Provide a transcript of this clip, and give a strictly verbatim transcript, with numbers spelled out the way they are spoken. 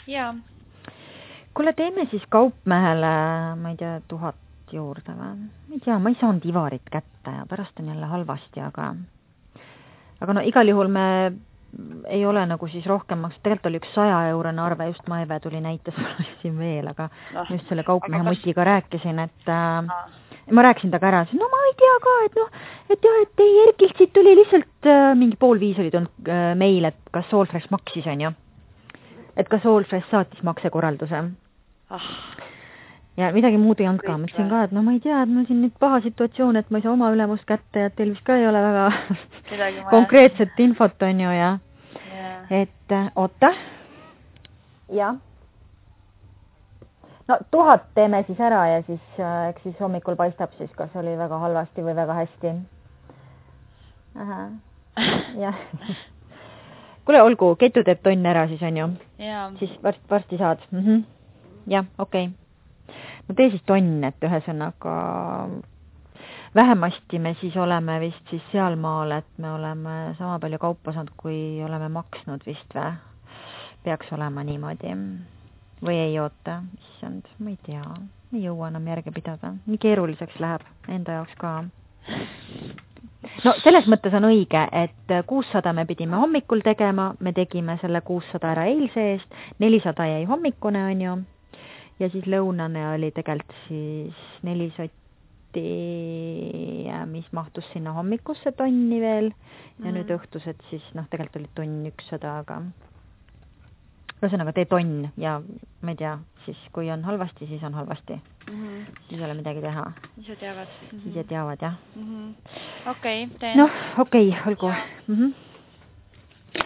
Jaa. Kuule, teeme siis kaupmehele, ma ei tea, tuhat juurde või? Ma ei tea, ma ei saanud Ivarit kätte ja pärast on jälle halvasti, aga aga no igal juhul me ei ole nagu siis rohkem maksnud. Tegelikult oli üks saja eurone arve, just Maive tuli näites siin veel, aga no, just selle kaupmehe kas... mutiga rääkisin, et äh, no. ma rääkisin taga ära, no ma ei tea ka, et noh, et jah, et ei Erkilt siit tuli lihtsalt äh, mingi pool viis oli tulnud äh, meil, et kas Soulfresh maksis, on ju? Et kas Soulfresh saatis maksekorralduse? Ah. Ja midagi muud ei olnud ka. Ma ütlesin ka, et no ma ei tea, et mul siin nüüd paha situatsioon, et ma ei saa oma ülemust kätte ja teil vist ka ei ole väga konkreetset infot, on ju, ja yeah. et oota. Ja. No tuhat teeme siis ära ja siis, eks siis hommikul paistab siis, kas oli väga halvasti või väga hästi. Aha. Ja. Kuule, olgu, Ketu teeb tonn ära siis, on ju? Yeah. Siis varsti, varsti saad. Mhm. Jah, okei. Okay. No tee siis tonn, et ühesõnaga vähemasti me siis oleme vist siis sealmaal, et me oleme sama palju kaupa saanud, kui oleme maksnud vist või? Peaks olema niimoodi. Või ei oota? Issand, ma ei tea. Ma ei jõua enam järge pidada. Nii keeruliseks läheb enda jaoks ka. No selles mõttes on õige, et kuussada me pidime hommikul tegema, me tegime selle kuussada ära eilse eest, nelisada jäi hommikune, on ju. Ja siis lõunane oli tegelikult siis neli sotti, mis mahtus sinna hommikusse tonni veel. Ja mm. nüüd õhtused siis, noh, tegelikult oli tonn ükssada, aga ühesõnaga tee tonn ja ma ei tea, siis kui on halvasti, siis on halvasti. Mm-hmm. Siis ei ole midagi teha. Ise teavad. Mm-hmm. Ise teavad, jah. Mm-hmm. Okei, okay, teen. Noh, okei, okay, olgu. Mm-hmm.